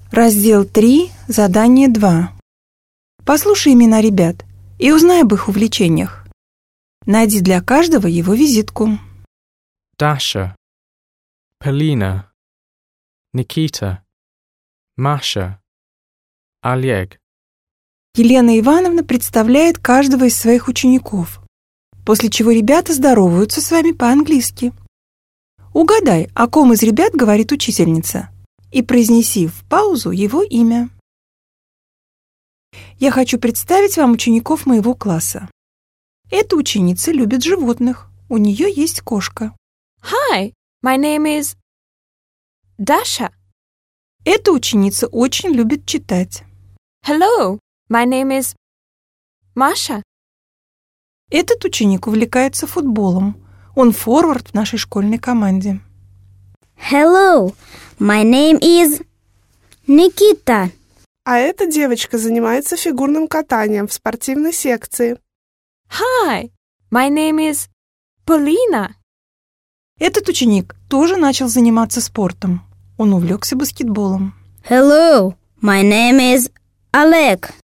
Раздел 3, задание 2. Послушай имена ребят и узнай об их увлечениях. Найди для каждого его визитку. Dasha, Polina, Nikita, Masha, Oleg. Елена Ивановна представляет каждого из своих учеников, после чего ребята здороваются с вами по-английски. Угадай, о ком из ребят говорит учительница, и произнеси в паузу его имя. Я хочу представить вам учеников моего класса. Эта ученица любит животных. У нее есть кошка. Hi, my name is Dasha. Эта ученица очень любит читать. Hello, my name is Masha. Этот ученик увлекается футболом. Он форвард в нашей школьной команде. Hello, my name is Nikita. А эта девочка занимается фигурным катанием в спортивной секции. Hi, my name is Polina. Этот ученик тоже начал заниматься спортом. Он увлекся баскетболом. Hello, my name is Oleg.